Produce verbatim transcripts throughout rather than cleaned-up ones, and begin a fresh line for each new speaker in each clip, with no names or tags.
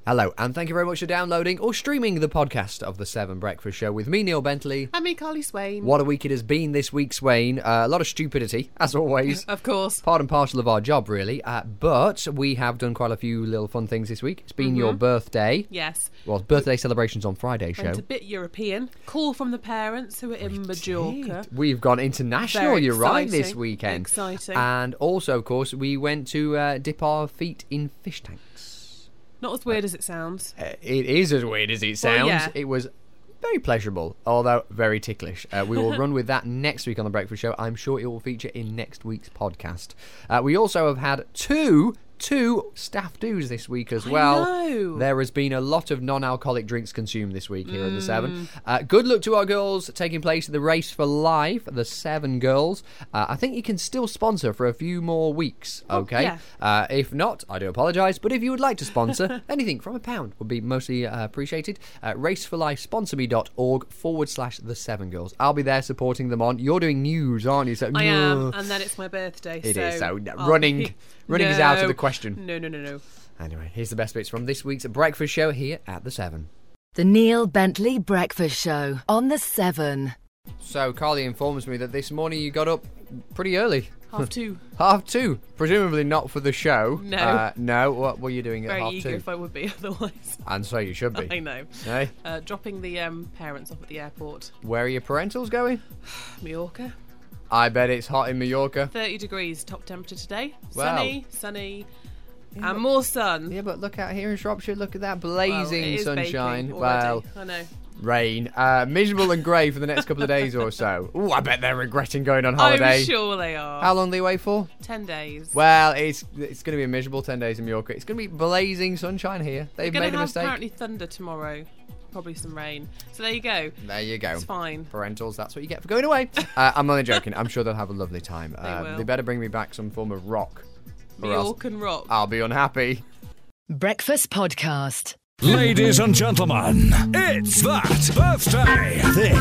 Hello, and thank you very much for downloading or streaming the podcast of The Seven Breakfast Show with me, Neil Bentley.
And me, Carly Swain.
What a week it has been this week, Swain. Uh, a lot of stupidity, as always.
Of course.
Part and parcel of our job, really. Uh, but we have done quite a few little fun things this week. It's been
mm-hmm.
your birthday.
Yes.
Well, birthday celebrations on Friday, show.
Went a bit European. Call from the parents who are in
we
Majorca.
Did. We've gone international,
Very
you're
exciting.
right, this weekend.
Exciting.
And also, of course, we went to uh, dip our feet in fish tanks.
Not as weird as it sounds.
Uh, it is as weird as it sounds.
Well, yeah.
It was very pleasurable, although very ticklish. Uh, we will run with that next week on The Breakfast Show. I'm sure it will feature in next week's podcast. Uh, we also have had two... Two staff do's this week as well.
I know.
There has been a lot of non-alcoholic drinks consumed this week here
mm.
at The Seven. Uh, good luck to our girls taking place at the Race for Life, the Seven Girls. Uh, I think you can still sponsor for a few more weeks, okay?
Oh, yeah.
uh, if not, I do apologise, but if you would like to sponsor, anything from a pound would be mostly uh, appreciated. Uh, raceforlifesponsor.org forward slash The Seven Girls. I'll be there supporting them on. You're doing news, aren't you? So,
I am, and then it's my birthday.
It
so
is, so
I'll
running,
be...
running
no.
is out of the question.
No, no, no, no.
Anyway, here's the best bits from this week's Breakfast Show here at The Seven.
The Neil Bentley Breakfast Show on The Seven.
So, Carly informs me that this morning you got up pretty early.
Half two.
Half two. Presumably not for the show.
No.
Uh, no, what were you doing at
Very
half
eager
two?
if I would be otherwise.
And so you should be.
I know.
Hey?
Uh, dropping the um, parents off at the airport.
Where are your parentals going?
Mallorca.
I bet it's hot in Mallorca.
thirty degrees top temperature today.
Wow.
Sunny, sunny.
Yeah,
and
but,
more sun.
Yeah, but look out here in Shropshire. Look at that
Well,
blazing
it is
sunshine.
baking
Well,
already. I know.
rain. Uh, miserable and grey for the next couple of days or so. Ooh, I bet they're regretting going on holiday.
I'm sure they are.
How long are they away for?
Ten days.
Well, it's it's going to be a miserable ten days in Mallorca. It's going to be blazing sunshine here. They've
We're
made a
have
mistake.
Apparently thunder tomorrow. Probably some rain. So there you go.
There you go.
It's fine.
Parentals, that's what you get for going away. uh, I'm only joking. I'm sure they'll have a lovely time.
They
Uh,
will.
they better bring me back some form of rock. or else
Mallorcan rock.
I'll be unhappy.
Breakfast Podcast.
Ladies and gentlemen, it's that birthday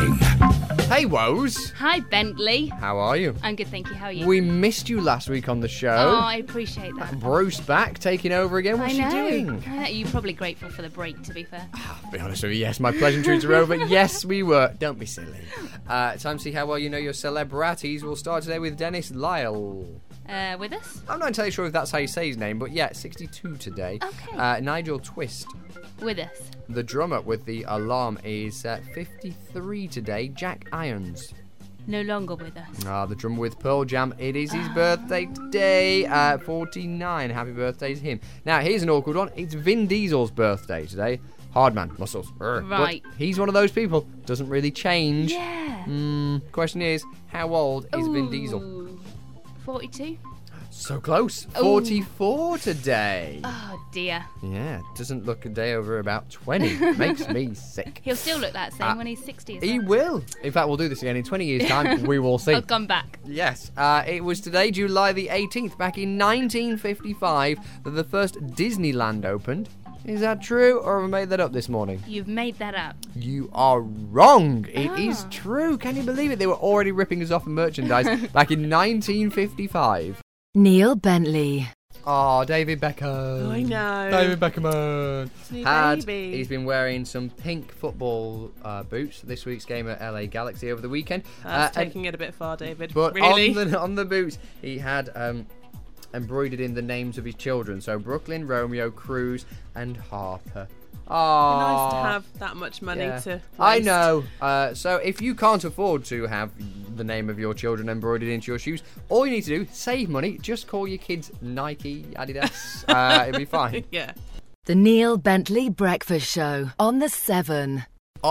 thing.
Hey, Woes.
Hi, Bentley.
How are you?
I'm good, thank you. How are you?
We missed you last week on the show.
Oh, I appreciate that.
Bruce back, taking over again. What's
I know.
she doing?
I know. You're probably grateful for the break, to be fair.
I'll be honest with you, yes, my pleasantries are over. Yes, we were. Don't be silly. Uh, time to see how well you know your celebrities. We'll start today with Dennis Lyle.
Uh, with us?
I'm not entirely sure if that's how you say his name, but yeah, sixty-two today.
Okay.
Uh, Nigel Twist.
With us.
The drummer with the alarm is uh, fifty-three today, Jack Irons.
No longer with us.
Ah, the drummer with Pearl Jam, it is his birthday today, uh, forty-nine. Happy birthday to him. Now, here's an awkward one. It's Vin Diesel's birthday today. Hard man, muscles. Urgh.
Right.
But he's one of those people. Doesn't really change.
Yeah.
Mm, question is, how old is Vin Diesel?
Ooh, forty-two?
So close.
Ooh.
forty-four today.
Oh, dear.
Yeah, doesn't look a day over about twenty. Makes me sick.
He'll still look that same
Uh,
when he's sixty as
He
well.
will. In fact, we'll do this again in twenty years' time. We will see.
I'll come back.
Yes, uh, it was today, July the eighteenth, back in nineteen fifty-five, that the first Disneyland opened. Is that true, or have I made that up this morning?
You've made that up.
You are wrong. It is
Ah.
true. Can you believe it? They were already ripping us off in merchandise back in nineteen fifty-five.
Neil Bentley.
Oh, David Beckham.
I know.
David Beckham.
New
Had,
baby.
he's been wearing some pink football uh, boots this week's game at L A Galaxy over the weekend.
That's
Uh, and-
taking it a bit far, David.
But
really?
on the on the boots, he had um, embroidered in the names of his children. So Brooklyn, Romeo, Cruz, and Harper. Oh,
Nice to have that much money
yeah.
to waste.
I know. Uh, so if you can't afford to have the name of your children embroidered into your shoes, all you need to do, save money, just call your kids Nike, Adidas. uh, it'll be fine.
Yeah.
The Neil Bentley Breakfast Show on The Seven.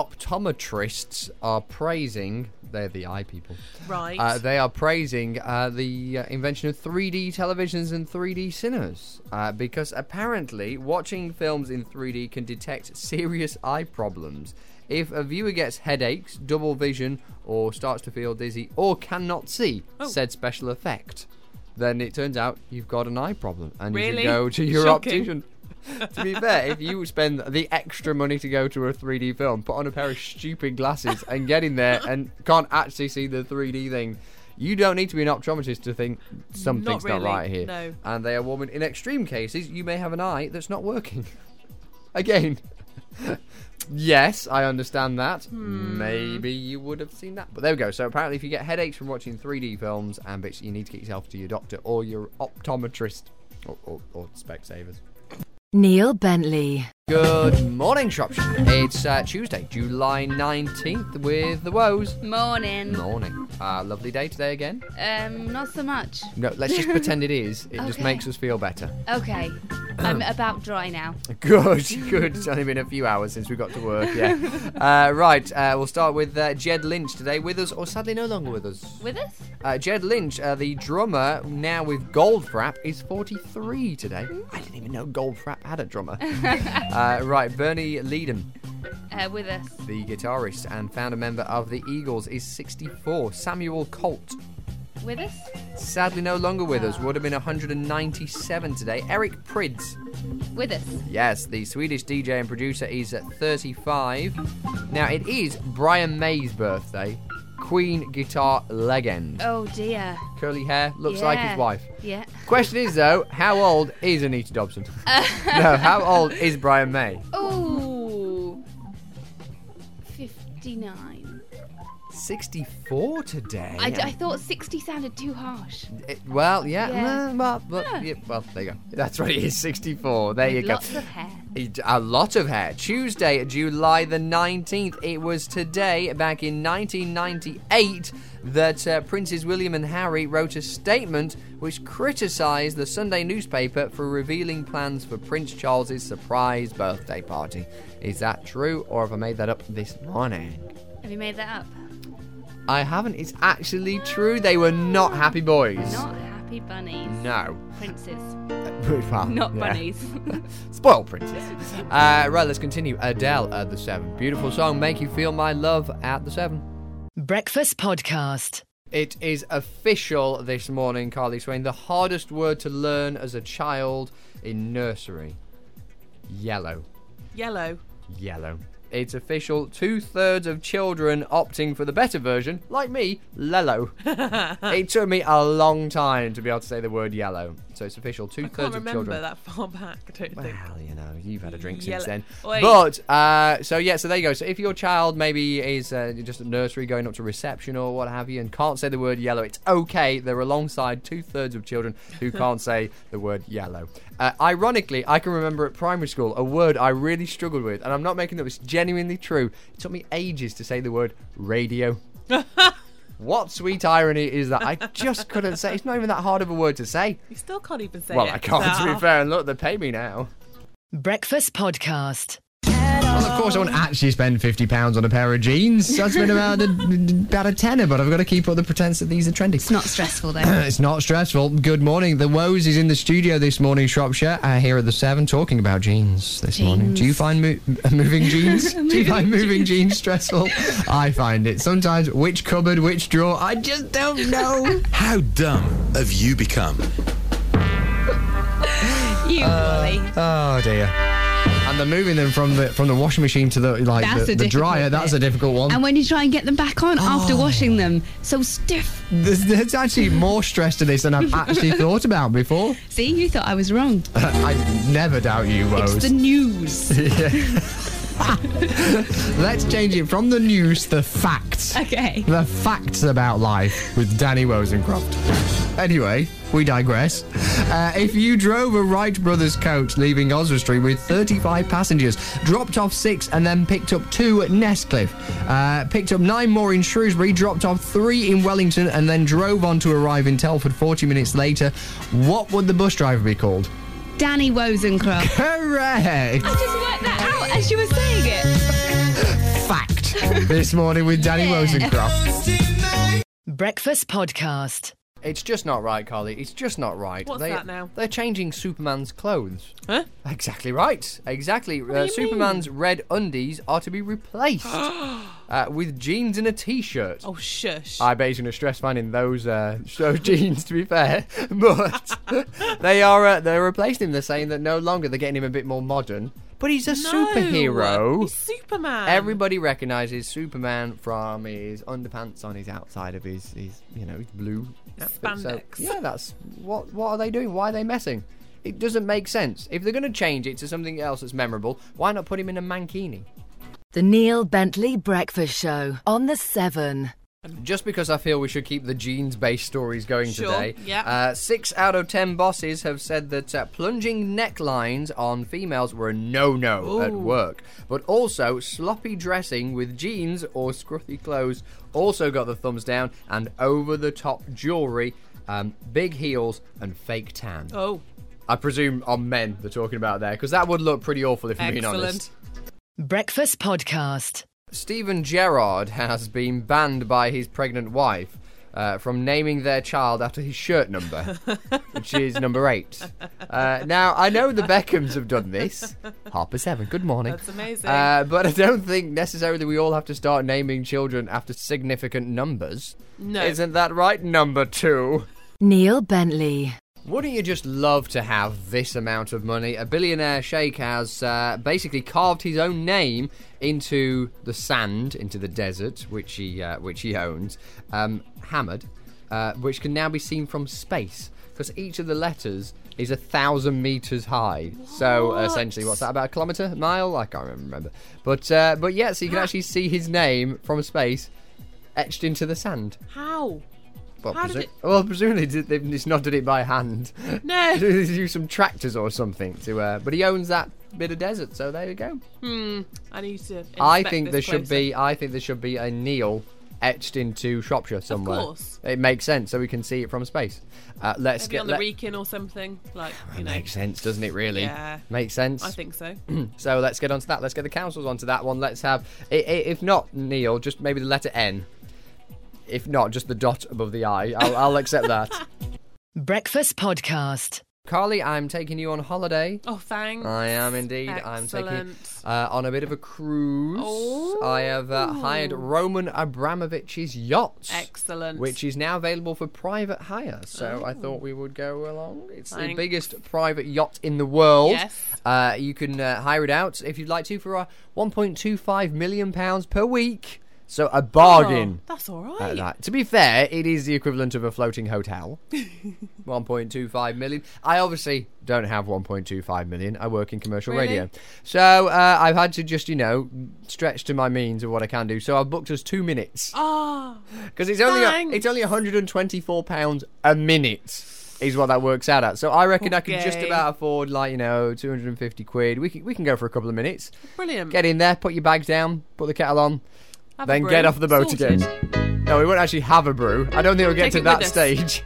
Optometrists are praising, they're the eye people,
Right.
uh, they are praising uh, the uh, invention of three D televisions and three D cinemas uh, because apparently watching films in three D can detect serious eye problems. If a viewer gets headaches, double vision, or starts to feel dizzy, or cannot see
Oh.
said special effect, then it turns out you've got an eye problem and you
Really?
should go to your
Shocking.
optician. To be fair, if you spend the extra money to go to a three D film, put on a pair of stupid glasses and get in there and can't actually see the three D thing, you don't need to be an optometrist to think something's not,
really,
right here.
no.
And they are warning, in extreme cases, you may have an eye that's not working. Again. Yes, I understand that. Maybe you would have seen that. But there we go. So apparently if you get headaches from watching three D films and bits, you need to get yourself to your doctor or your optometrist or, or, or Specsavers.
Neil Bentley.
Good morning, Shropshire. It's uh, Tuesday, July nineteenth with the woes.
Morning.
Morning. Uh, lovely day today again.
Um, not so much.
No, let's just pretend it is. It just
Okay.
makes us feel better.
Okay. I'm about dry now.
Good, good. It's only been a few hours since we got to work, yeah. uh, right, uh, we'll start with uh, Jed Lynch today, with us, or sadly no longer with us.
With us?
Uh, Jed Lynch, uh, the drummer, now with Goldfrapp, is forty-three today. I didn't even know Goldfrapp had a drummer. uh, right, Bernie Leadon,
Uh, with us.
the guitarist and founder member of the Eagles, is sixty-four. Samuel Colt,
With us?
sadly no longer with us, would have been one hundred ninety-seven today. Eric Prydz,
With us.
yes, the Swedish D J and producer, is at thirty-five. Now, it is Brian May's birthday. Queen guitar legend.
Oh dear.
Curly hair, looks like
Yeah.
his wife.
Yeah.
Question is, though, how old is Anita Dobson? No, how old is Brian May?
Oh. fifty-nine.
sixty-four today.
I, I thought sixty sounded too harsh.
It- well, yeah,
Yeah.
uh, well, well,
Yeah.
yeah, well, there you go. That's what it is, sixty-four. There you go.
Lots of hair.
It- A lot of hair. Tuesday, July the nineteenth. It was today, back in nineteen ninety-eight, that uh, Princes William and Harry wrote a statement which criticised the Sunday newspaper for revealing plans for Prince Charles's surprise birthday party. Is that true, or have I made that up this morning?
Have you made that up?
I haven't. It's actually true. They were not happy boys.
Not happy bunnies.
No.
Princes.
Well,
Not
yeah.
bunnies.
Spoiled princes. Uh, right, let's continue. Adele at the seven. Beautiful song, Make You Feel My Love at the seven.
Breakfast Podcast.
It is official this morning, Carly Swain. The hardest word to learn as a child in nursery. Yellow.
Yellow.
Yellow. It's official. Two-thirds of children opting for the better version, like me, Lello. It took me a long time to be able to say the word yellow. So it's official.
I can't
Two-thirds of
remember
children.
that far back, I don't think.
Well, you know, you've had a drink
Yellow.
since then.
Wait.
But, uh, so yeah, so there you go. So if your child maybe is uh, just at nursery going up to reception or what have you and can't say the word yellow, it's okay. They're alongside two-thirds of children who can't say the word yellow. Uh, ironically, I can remember at primary school a word I really struggled with, and I'm not making it up, it's genuinely true. It took me ages to say the word radio. What sweet irony is that? I just couldn't say. It's not even that hard of a word to say.
You still can't even say
Well,
it.
I can't, to
No.
be fair, and look, they pay me now.
Breakfast Podcast.
Well, of course, I won't actually spend fifty pounds on a pair of jeans. So I'd spend about a, about a tenner, but I've got to keep up the pretense that these are trendy.
It's not stressful though.
It's not stressful. Good morning. The Woes is in the studio this morning, Shropshire, uh, here at the seven, talking about jeans this morning. Do you find mo- moving jeans? Do you find moving jeans stressful? I find it. Sometimes, which cupboard, which drawer, I just don't know.
How dumb have you become?
You, Wally.
Oh, dear. And they're moving them from the from the washing machine to the like
That's
the,
a
the dryer.
difficult
That's
bit.
a difficult one.
And when you try and get them back on after washing them, so stiff.
There's, there's actually more stress to this than I've actually thought about before.
See, you thought I was wrong.
I never doubt you, Rose.
It's the news.
Let's change it from the news to the facts.
Okay.
The facts about life with Danny Wozencroft. Anyway, we digress. Uh, if you drove a Wright Brothers coach leaving Oswestry with thirty-five passengers, dropped off six and then picked up two at Nestcliff, uh, picked up nine more in Shrewsbury, dropped off three in Wellington and then drove on to arrive in Telford forty minutes later, what would the bus driver be called?
Danny Wozencroft.
Correct!
I just worked that out as you were saying it.
Fact. This morning with Danny
Yeah.
Wozencroft.
Breakfast Podcast.
It's just not right, Carly. It's just not right.
What's
they,
that now?
They're changing Superman's clothes.
Huh?
Exactly right. Exactly.
do
Uh,
you
Superman's red undies are to be replaced uh, with jeans and a t-shirt.
Oh, shush.
I bet he's going to stress finding those uh, those jeans, to be fair. But they are uh, they're replacing him. They're saying that no longer they're getting him a bit more modern. But he's a
No,
superhero.
He's Superman.
Everybody recognises Superman from his underpants on his outside of his, his you know, his blue outfit. So,
Spandex.
yeah, that's what. What are they doing? Why are they messing? It doesn't make sense. If they're going to change it to something else that's memorable, why not put him in a mankini?
The Neil Bentley Breakfast Show on the Seven.
Just because I feel we should keep the jeans-based stories going
Sure,
today,
yeah.
uh, six out of ten bosses have said that uh, plunging necklines on females were a no-no at
Ooh.
work. But also, sloppy dressing with jeans or scruffy clothes also got the thumbs down, and over-the-top jewellery, um, big heels, and fake tan.
Oh,
I presume on men they're talking about there, because that would look pretty awful if I'm being honest.
excellent.
Breakfast Podcast.
Stephen Gerrard has been banned by his pregnant wife uh, from naming their child after his shirt number, which is number eight. Uh, now, I know the Beckhams have done this. Harper Seven, good morning.
That's amazing.
Uh, but I don't think necessarily we all have to start naming children after significant numbers.
No.
Isn't that right, number two?
Neil Bentley.
Wouldn't you just love to have this amount of money? A billionaire sheikh has uh, basically carved his own name into the sand, into the desert, which he uh, which he owns, um, Hamad, uh, which can now be seen from space, because each of the letters is a thousand meters high. So
What?
essentially, what's that, about a kilometre, mile? I can't remember. But uh, but yeah, so you can actually see his name from space etched into the sand.
How?
Well,
How did
presu-
it-
well presumably they've it's not done it by hand.
No.
They use some tractors or something to. Uh, but he owns that bit of desert, so there you go.
Hmm. I need to.
I
inspect
think
this
there should
closer.
be. I think there should be a Neil etched into Shropshire somewhere.
course.
It makes sense, so we can see it from space. Uh, let's
Maybe
get.
on the
let-
Wrekin or something. Like, you
It
know.
makes sense, doesn't it? Really.
Yeah.
Makes sense.
I think so.
So let's get onto that. Let's get the councils onto that one. Let's have, i- i- if not Neil, just maybe the letter N. If not, just the dot above the I. I'll, I'll accept that.
Breakfast Podcast.
Carly, I'm taking you on holiday.
Oh, thanks.
I am indeed. I'm taking
Excellent.
uh, on a bit of a cruise.
Oh.
I have uh, hired Roman Abramovich's yacht.
Excellent.
Which is now available for private hire. So I thought we would go along. It's the
Thanks.
biggest private yacht in the world.
Yes.
Uh, you can uh, hire it out if you'd like to for uh, one point two five million pounds per week. So a bargain.
Oh, that's all
Uh,
right.
that. To be fair, it is the equivalent of a floating hotel. one point two five million. I obviously don't have one point two five million. I work in commercial
Really?
radio. So uh, I've had to just, you know, stretch to my means of what I can do. So I've booked us two minutes.
Ah.
Because it's only a,
Thanks.
it's only one hundred twenty-four pounds a minute is what that works out at. So I reckon I can just
Okay.
about afford, like, you know, two hundred fifty quid. We can, we can go for a couple of minutes.
Brilliant.
Get in there, put your bags down, put the kettle on.
Have a
Then
brew.
get off the boat
Sorted.
again. No, we won't actually have a brew. I don't think we'll get
Take
to
it
that
with us.
stage.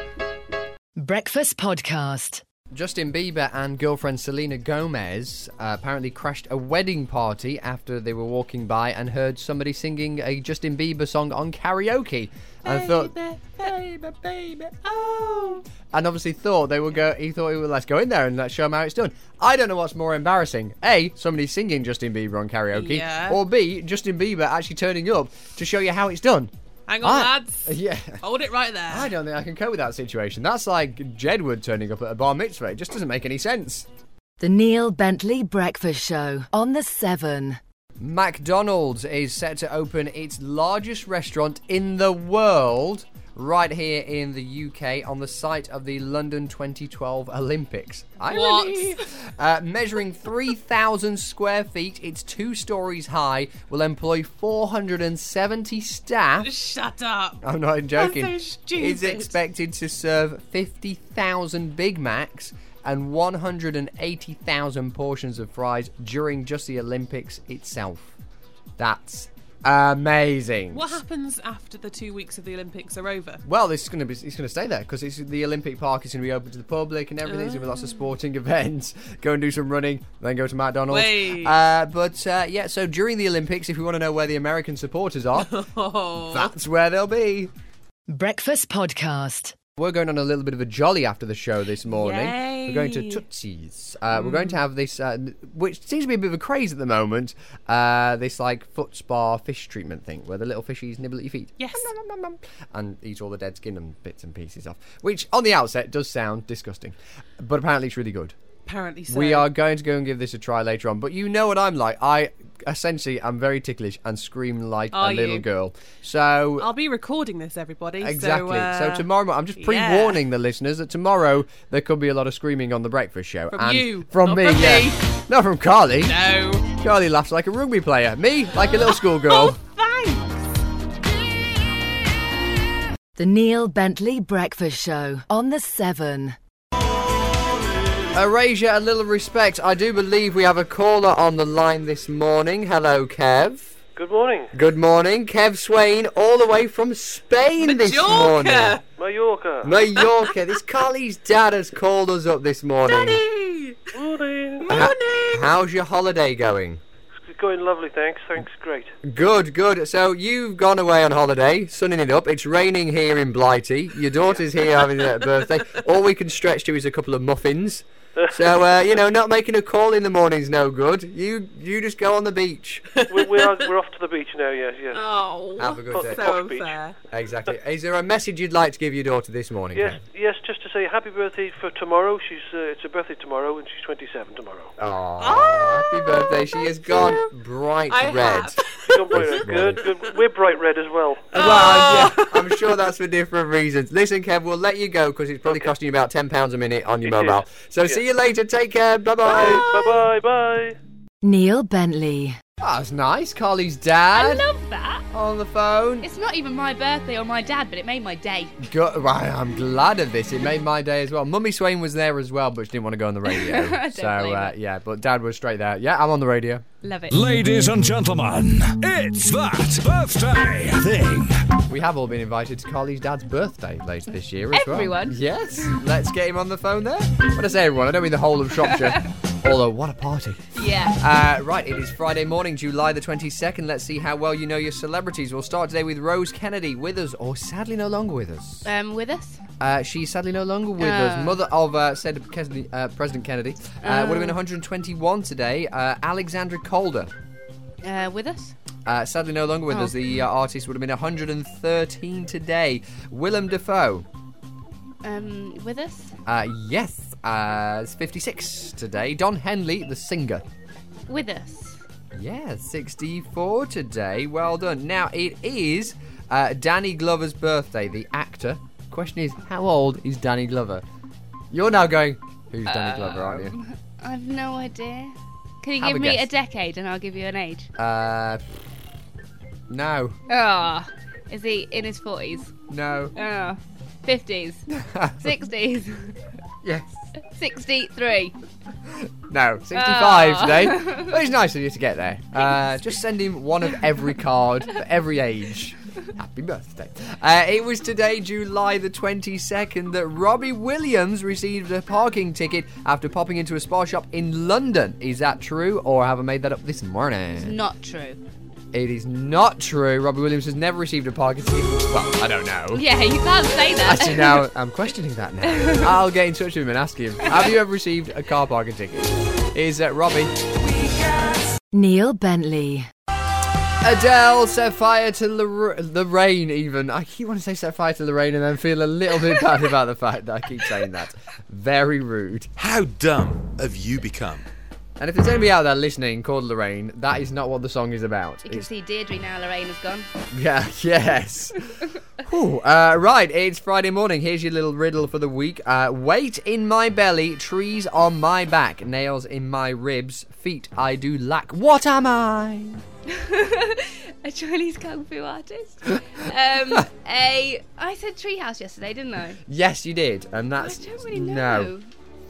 Breakfast Podcast.
Justin Bieber and girlfriend Selena Gomez uh, apparently crashed a wedding party after they were walking by and heard somebody singing a Justin Bieber song on karaoke. And thought,
baby, baby, oh.
and obviously thought they would go. He thought, well, let's go in there and let's show them how it's done. I don't know what's more embarrassing: A, somebody singing Justin Bieber on karaoke,
Yeah.
or B, Justin Bieber actually turning up to show you how it's done.
Hang on,
I-
lads.
Yeah.
Hold it right there.
I don't think I can cope with that situation. That's like Jedward turning up at a bar mitzvah. It just doesn't make any sense.
The Neil Bentley Breakfast Show on the Seven.
McDonald's is set to open its largest restaurant in the world right here in the U K on the site of the London twenty twelve Olympics. Irony. Uh, measuring three thousand square feet, it's two stories high, will employ four hundred seventy staff.
Shut up.
I'm not joking.
That's so stupid.
It's expected to serve fifty thousand Big Macs and one hundred eighty thousand portions of fries during just the Olympics itself. That's amazing.
What happens after the two weeks of the Olympics are over?
Well, this is going to be. It's going to stay there because it's the Olympic Park is going to be open to the public and everything. There's going to be lots of sporting events. Go and do some running, then go to McDonald's.
Wait.
Uh, but uh, yeah, so during the Olympics, if you want to know where the American supporters are,
Oh.
that's where they'll be.
Breakfast Podcast.
We're going on a little bit of a jolly after the show this morning.
Yay.
We're going to Tootsie's. Uh, We're going to have this, uh, which seems to be a bit of a craze at the moment, uh, this like foot spa fish treatment thing, where the little fishies nibble at your feet.
Yes.
Nom, nom, nom, nom, and eat all the dead skin and bits and pieces off. Which, on the outset, does sound disgusting. But apparently it's really good.
Apparently so.
We are going to go and give this a try later on. But you know what I'm like. I essentially, I'm very ticklish and scream like
Are
a little
you?
girl. So
I'll be recording this, everybody.
exactly.
So, uh,
So tomorrow, mo- I'm just pre-warning
yeah.
the listeners that tomorrow there could be a lot of screaming on the breakfast show.
From
and
you,
from
not
me,
from
yeah.
me.
Not from Carly.
No.
Carly laughs like a rugby player. Me, like a little
Oh,
schoolgirl.
thanks.
The Neil Bentley Breakfast Show on the seven.
Erasure, a little respect. I do believe we have a caller on the line this morning. Hello, Kev.
Good morning.
Good morning, Kev Swain, all the way from Spain this morning.
Majorca.
Mallorca.
Mallorca. This Carly's dad has called us up this morning.
Daddy.
Morning.
Ha- how's your holiday going?
It's going lovely, thanks. Thanks, great.
Good, good. So you've gone away on holiday, sunning it up. It's raining here in Blighty. Your daughter's here having her birthday. All we can stretch to is a couple of muffins. So, uh, you know, not making a call in the morning's no good. You you just go on the beach.
we, we are, we're off to the beach now, yes, yes.
Oh,
Have a good day.
so
Posh Beach.
unfair.
Exactly. Is there a message you'd like to give your daughter this morning?
Yes,
Kev?
yes, just to say happy birthday for tomorrow. She's uh, It's her birthday tomorrow, and she's twenty-seven tomorrow.
Oh, happy birthday. She has gone bright
I
red.
have.
Gone bright red. Good, good. We're bright red as well.
Well, yeah, I'm sure that's for different reasons. Listen, Kev, we'll let you go because it's probably
Okay.
costing you about ten pounds a minute on your
It
mobile.
is.
So
Yeah.
see you later. Take care. Bye-bye.
Bye-bye, bye.
Neil Bentley.
Oh, that's nice. Carly's
I
dad
love that.
on the phone.
It's not even my birthday or my dad, but it made my day.
Go- right, I'm glad of this. It made my day as well. Mummy Swain was there as well, but she didn't want to go on the radio.
I don't
so,
blame
uh,
her.
yeah, but Dad was straight there. Yeah, I'm on the radio.
Love it.
Ladies and gentlemen, it's that birthday thing.
We have all been invited to Carly's dad's birthday later this year as well.
Everyone?
Yes. Let's get him on the phone there. When I say everyone, I don't mean the whole of Shropshire. Although, what a party.
Yeah.
Uh, right, it is Friday morning, July the twenty-second. Let's see how well you know your celebrities. We'll start today with Rose Kennedy, with us, or sadly no longer with us.
Um, with us?
Uh, she's sadly no longer with
Uh.
us. Mother of uh, said Kennedy, uh, President Kennedy. Uh, would have been one hundred twenty-one today. Uh, Alexandra Calder.
Uh, with us?
Uh, sadly no longer with
Oh.
us. The uh, artist would have been one hundred thirteen today. Willem Dafoe.
Um, with us?
Uh, yes, uh, it's fifty-six today. Don Henley, the singer.
With us.
Yeah, sixty-four today. Well done. Now, it is uh, Danny Glover's birthday, the actor. Question is, how old is Danny Glover? You're now going, who's Danny Glover, aren't you?
I've no idea. Can you
Have
give
a
me
guess.
a decade and I'll give you an age?
Uh, no,
Ah, is he in his forties?
no,
Ah, fifties, sixties,
yes,
sixty-three.
no, sixty-five
Oh.
today. But it's nice of you to get there. Uh, just send him one of every card for every age. Happy birthday. Uh, it was today, July the twenty-second, that Robbie Williams received a parking ticket after popping into a spa shop in London. Is that true, or have I made that up this morning?
Not true.
It is not true. Robbie Williams has never received a parking ticket. Well, I don't know.
Yeah, you can't say that.
Actually, now I'm questioning that now. I'll get in touch with him and ask him. Have you ever received a car parking ticket? Is that Robbie?
Neil Bentley.
Adele set fire to Lor- Lorraine, even. I keep wanting to say set fire to Lorraine and then feel a little bit bad about the fact that I keep saying that. Very rude.
How dumb have you become?
And if there's anybody out there listening called Lorraine, that is not what the song is about.
You can
It's-
see Deirdre now. Lorraine has gone.
Yeah, yes. Whew, uh, right, it's Friday morning. Here's your little riddle for the week. Uh, weight in my belly, trees on my back, nails in my ribs, feet I do lack. What am I?
A Chinese kung fu artist. Um, a. I said treehouse yesterday, didn't I?
Yes, you did, and
I
that's
don't really
no.
know.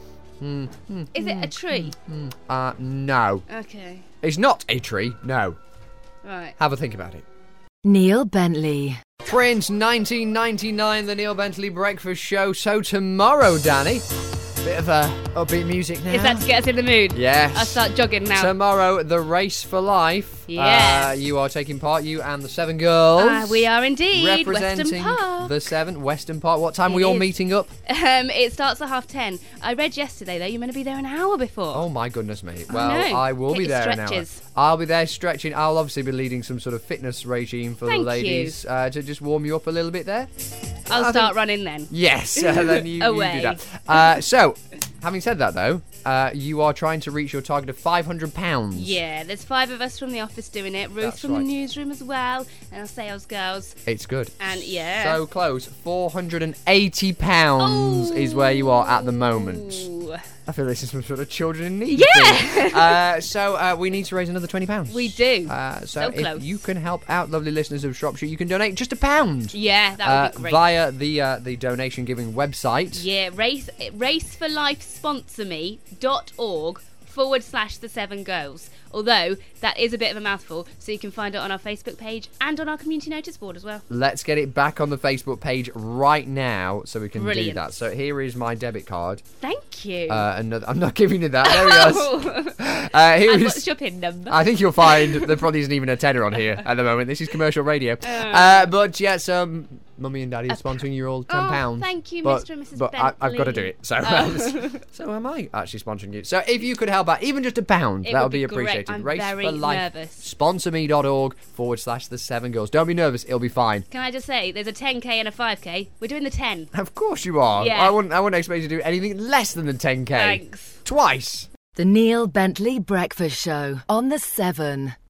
Is it a tree?
Uh, no.
Okay.
It's not a tree. No.
Right.
Have a think about it.
Neil Bentley.
Prince, nineteen ninety-nine, the Neil Bentley Breakfast Show. So tomorrow, Danny, bit of uh, upbeat music now.
Is that to get us in the mood?
Yes.
I'll start jogging now.
Tomorrow, the Race for Life.
Yes.
Uh, you are taking part, you and the Seven Girls.
Ah, we are indeed.
Representing
Western Park.
the Seven, Western Park. What time
It
are we all
is.
meeting up?
Um, it starts at half ten. I read yesterday though you're meant to be there an hour before.
Oh my goodness me. Well,
know.
I will
Get
be
your
there an hour.
stretches.
I'll be there stretching. I'll obviously be leading some sort of fitness regime for
Thank
the ladies uh, to just warm you up a little bit there.
I'll
I
start
think-
running then.
Yes, uh, then you, you do
Away.
that. Uh, so, Having said that, though, uh, you are trying to reach your target of five hundred pounds.
Yeah, there's five of us from the office doing it. Ruth
That's
from
right.
the newsroom as well, and our sales girls.
It's good.
And yeah.
So close. four hundred eighty pounds is where you are at the moment.
Ooh.
I feel this is some sort of children in need.
Yeah.
thing. uh, so uh, we need to raise another twenty pounds.
We do.
Uh, so
So
if
close.
you can help out lovely listeners of Shropshire, you can donate just a pound.
Yeah, that
uh,
would be great.
Via the uh, the donation giving website.
Yeah, race race for life sponsor me dot org forward slash the seven girls. Although that is a bit of a mouthful, so you can find it on our Facebook page and on our community notice board as well.
Let's get it back on the Facebook page right now so we can
Brilliant.
do that. So here is my debit card.
Thank you.
Uh, another, I'm not giving you that. There we go. Uh, here
and
is-
what's your PIN number?
I think you'll find there probably isn't even a tenner on here at the moment. This is commercial radio. Uh, but yeah, so um, Mummy and Daddy are sponsoring you all ten pounds.
Oh, thank you,
but,
Mister and Missus
But I, I've got to do
Bentley.
it. So, so am I actually sponsoring you. So if you could help out, even just a pound,
It
that
would
would be,
be great.
appreciated.
I'm
Race
very
for Life.
nervous.
sponsor me dot org forward slash the seven girls. Don't be nervous. It'll be fine.
Can I just say, there's a ten K and a five K. We're doing the ten.
Of course you are.
Yeah.
I wouldn't. I wouldn't expect you to do anything less than the ten K.
Thanks.
Twice.
The Neil Bentley Breakfast Show on the seven.